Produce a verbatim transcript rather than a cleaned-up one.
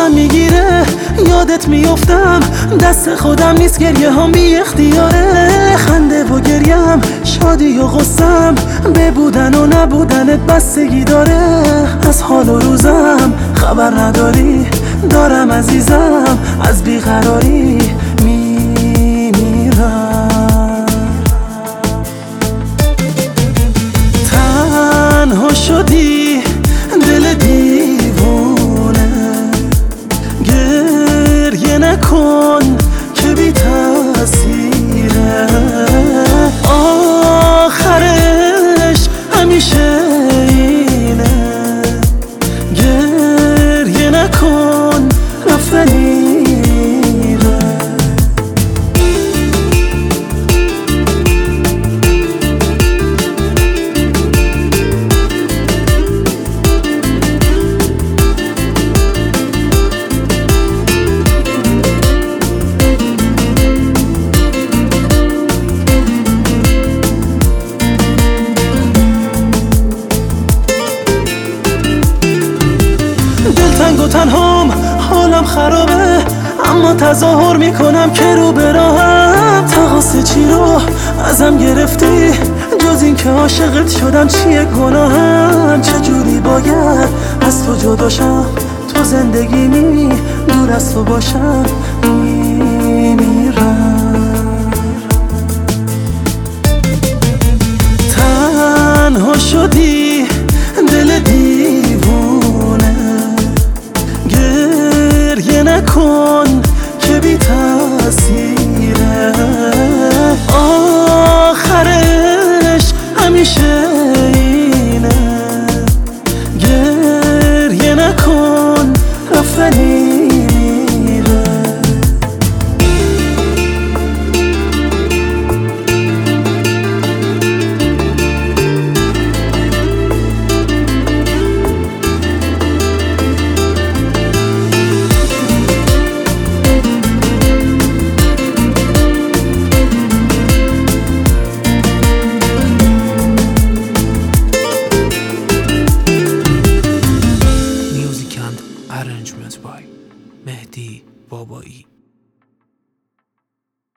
حالم میگیره یادت میافتم، دست خودم نیست گریه هم بی اختیاره. خنده و گریم، شادی و غصم، به بودن و نبودنت بستگی داره. از حال و روزم خبر نداری، دارم عزیزم از بیقراری میمیرم. تنها شدی دل دیوونه، گریه نکن که بی تأثیره. آخرش همیشه اینه، گریه نکن رفتنی. دلتنگ و تنهام، حالم خرابه، اما تظاهر میکنم که رو به راهم. تقاص چی رو ازم گرفتی، جز این که عاشقت شدم چیه گناهم؟ چجوری باید از تو جداشم، تو زندگی می دور از تو باشم.